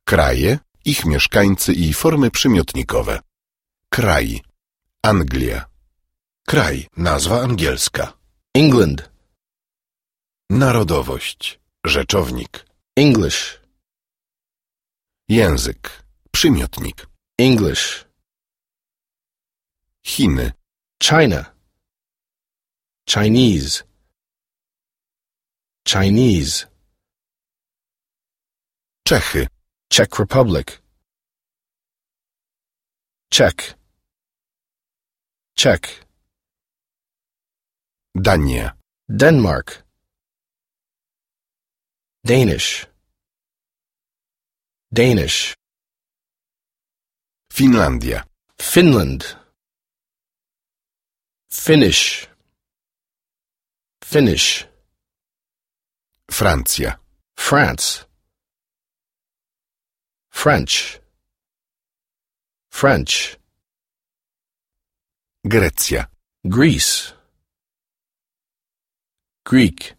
Kraje, ich mieszkańcy i formy przymiotnikowe. Kraj. Anglia. Kraj. Nazwa angielska. England. Narodowość. Rzeczownik. English. Język. Przymiotnik. English. Chiny. China. Chinese. Chinese. Czechy. Czech Republic. Czech. Czech. Dania. Denmark. Danish. Danish. Finlandia. Finland. Finnish. Finnish. Francja. France. French. French. Grecja. Greece. Greek.